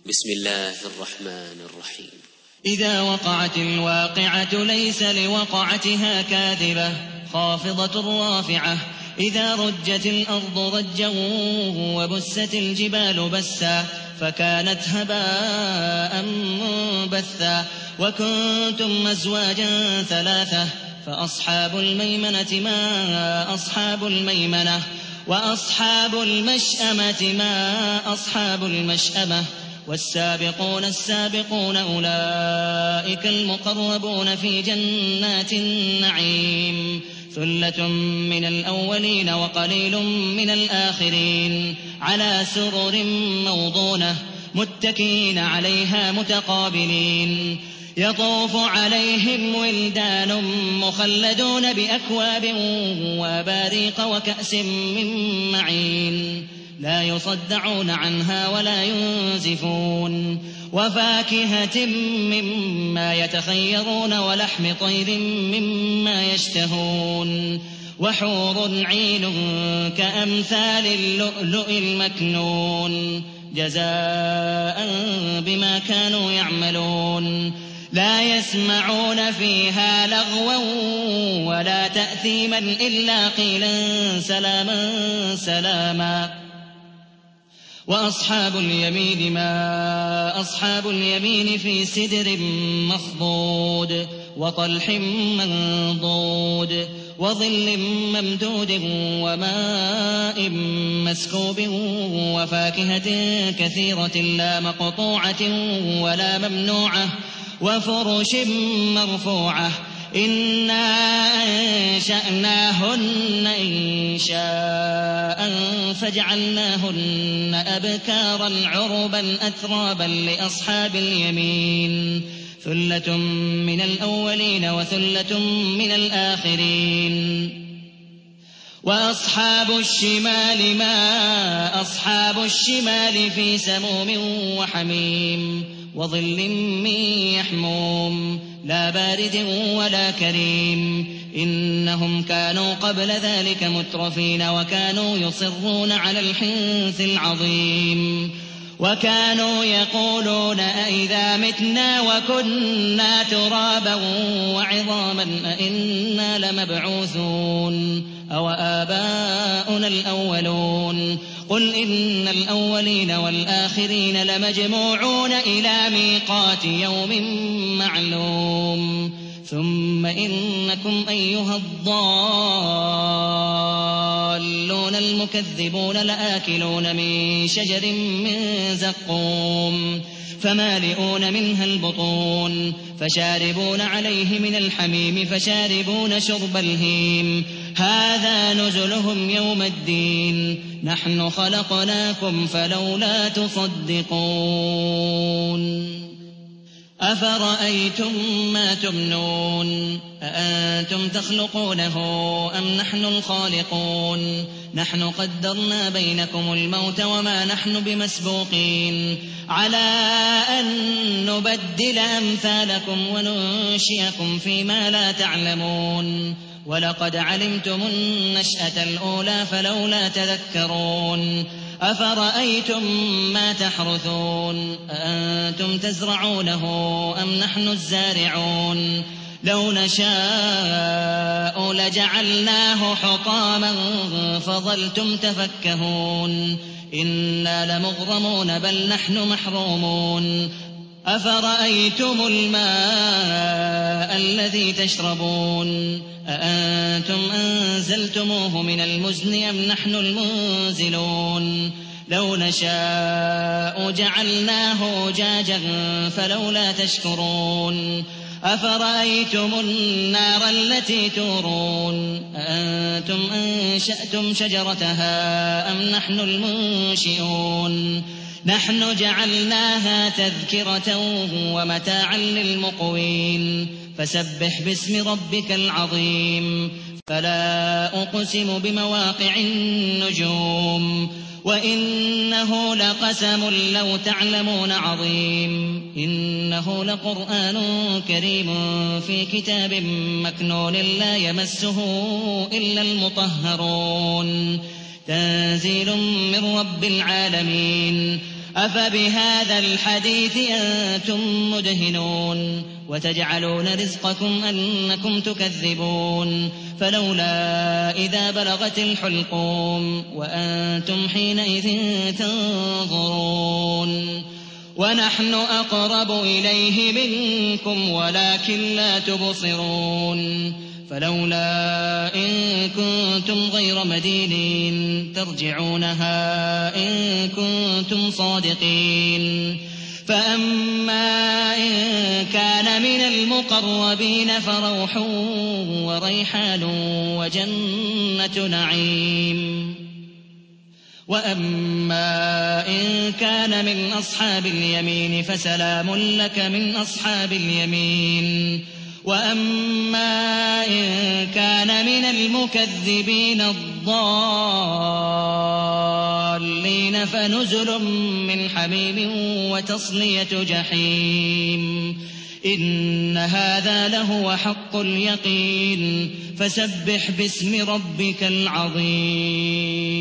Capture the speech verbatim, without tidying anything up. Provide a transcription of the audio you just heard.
بسم الله الرحمن الرحيم. إذا وقعت الواقعة ليس لوقعتها كاذبة خافضة رافعة إذا رجت الأرض رجا وبست الجبال بسا فكانت هباء منبثا وكنتم أزواجا ثلاثة فأصحاب الميمنة ما أصحاب الميمنة وأصحاب المشأمة ما أصحاب المشأمة والسابقون السابقون أولئك المقربون في جنات النعيم ثلة من الأولين وقليل من الآخرين على سرر موضونة متكئين عليها متقابلين يطوف عليهم ولدان مخلدون بأكواب وأباريق وكأس من معين لا يصدعون عنها ولا ينزفون وفاكهة مما يتخيرون ولحم طير مما يشتهون وحور عين كأمثال اللؤلؤ المكنون جزاء بما كانوا يعملون لا يسمعون فيها لغوا ولا تأثيما إلا قيلا سلاما سلاما وأصحاب اليمين ما أصحاب اليمين في سدر مخضود وطلح منضود وظل ممدود وماء مسكوب وفاكهة كثيرة لا مقطوعة ولا ممنوعة وفرش مرفوعة إنا أنشأناهن إنشاء فجعلناهن أبكارا عربا أترابا لأصحاب اليمين ثلة من الأولين وثلة من الآخرين وأصحاب الشمال ما أصحاب الشمال في سموم وحميم وظل من يحموم لا بارد ولا كريم إنهم كانوا قبل ذلك مترفين وكانوا يصرون على الحنث العظيم وكانوا يقولون أئذا متنا وكنا ترابا وعظاما أئنا لمبعوثون أو آباؤنا الأولون قل إن الأولين والآخرين لمجموعون إلى ميقات يوم معلوم ثم إنكم أيها الضالون المكذبون لآكلون من شجر من زقوم فمالئون منها البطون فشاربون عليه من الحميم فشاربون شرب الهيم هذا نزلهم يوم الدين نحن خلقناكم فلولا تصدقون أفرأيتم ما تمنون أأنتم تخلقونه أم نحن الخالقون نحن قدرنا بينكم الموت وما نحن بمسبوقين على أن نبدل أمثالكم وننشئكم فيما لا تعلمون ولقد علمتم النشأة الأولى فلولا تذكرون أفرأيتم ما تحرثون أأنتم تزرعونه أم نحن الزارعون لو نشاء لجعلناه حطاما فظلتم تفكهون إنا لمغرمون بل نحن محرومون أفرأيتم الماء الذي تشربون أأنتم أنزلتموه من المزن أم نحن المنزلون لو نشاء جعلناه أجاجا فلولا تشكرون أفرأيتم النار التي تورون أأنتم أنشأتم شجرتها أم نحن المنشئون نحن جعلناها تذكرة ومتاعا للمقوين فسبح باسم ربك العظيم فلا أقسم بمواقع النجوم وإنه لقسم لو تعلمون عظيم إنه لقرآن كريم في كتاب مكنون لا يمسه إلا المطهرون تنزيل من رب العالمين أفبهذا الحديث أنتم مدهنون وتجعلون رزقكم أنكم تكذبون فلولا إذا بلغت الحلقوم وأنتم حينئذ تنظرون ونحن أقرب إليه منكم ولكن لا تبصرون فلولا إن كنتم غير مدينين ترجعونها إن كنتم صادقين فأما إن كان من المقربين فروح وريحان وجنة نعيم وأما إن كان من أصحاب اليمين فسلام لك من أصحاب اليمين وأما إن كان من المكذبين الضالين فنزل من حميم وتصلية جحيم إن هذا لهو حق اليقين فسبح باسم ربك العظيم